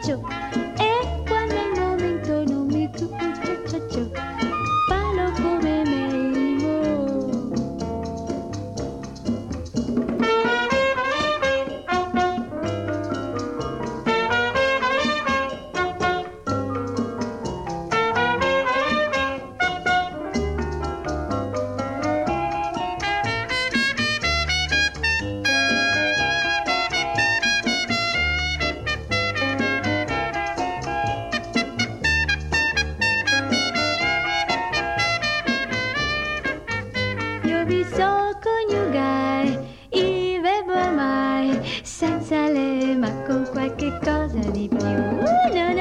ciò. E quando il momento non mi piace ciò, parlo come Meimo. Io vi so coniugare i verbi ormai senza le ma con qualche cosa di più.